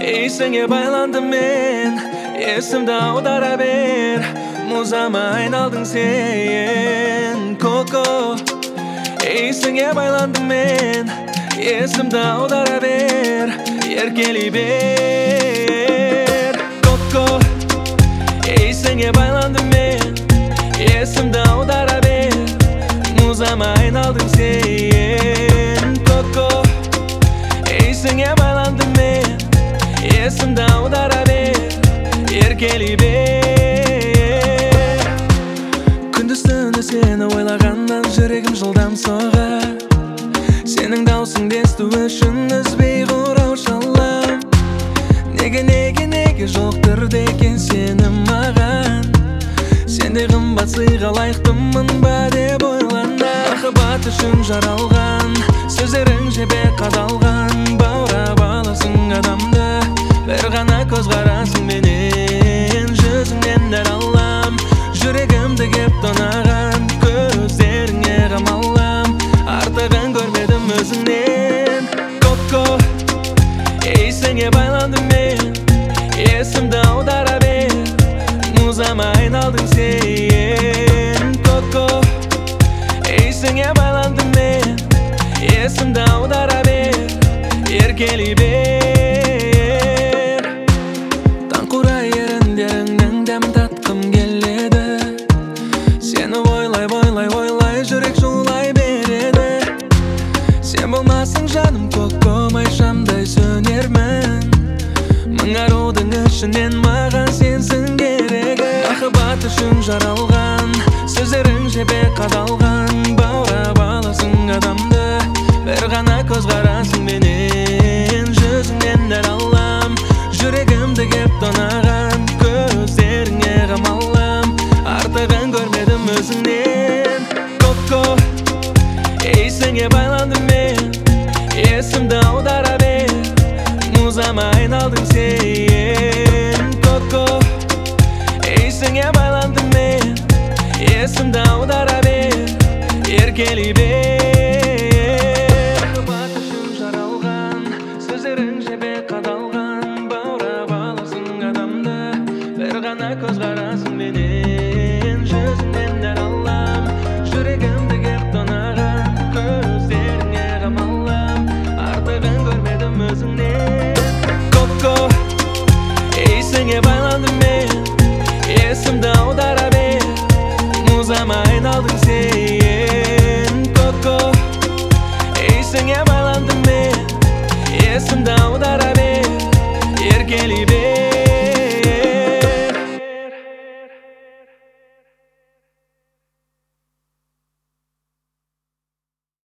Esine baylandım men, esimde audara ber. Muzama aynaldın sen, Koko. Esine baylandım men, esimde audara ber. Erkeli ber, Koko. Esine baylandım men, esimde audara ber. Muzama aynaldın sen, Koko. Esine baylandım men, esimde audara ber. Erkeli ber. Күндіз-түні сені ойлағаннан жүрегім жылдам соғар. Сенің даусың есту үшін үзбей қоңырау шалам. Неге жоқтырды екен сені маған? Сендей қымбат сыйға лайықтымын ба деп ойлана. Махаббат үшін жаралған сөздерің жебе қадалған. Баурап аласың адамды, бір ғана көзқарасың менен. Жүзіңнен әр алам, жүрегімді кеп тонаған. Көздеріңе қамалам, артығын көрмедім өзіңнен. Коко, есіңе байландым мен, есімді аудара бер. Музама айналдың сен, Коко. Есіңе байландым мен, есімді аудара бер. Еркелей бер. Таңқура еріндеріңнің дәмін татқым келеді. Сені ойлай жүрек жолай береді. Сен болмасың жаным, Коко, май шамдай сөнермін. Мың арудың ішінен маған сенсің керегі. Махаббат үшін жаралған сөздерің жебе қадалған. Баурап аласың адамды, бір ғана көзқарасың менен. Жүзіңнен әр алам, жүрегімді кеп тонаған. Көздеріңе қамалам, артығын көрмедім өзіңнен. Коко, есіңе байландым мен, есімді аудара бер. Музама айналдың сен, Коко. Есіңе байландым мен, есімді аудара бер. Еркелей бер. Махаббат үшін жаралған сөздерің жебе қадалған. Баурап аласың адамды, бір ғана көзқарасың менен. Жүзіңнен әр алам, жүрегімді кеп тонаған. Көздеріңе қамалам, артығын көрмедім өзіңнен. Коко, есіңе байландым мен, есімді аудара бер. Музама айналдың сен.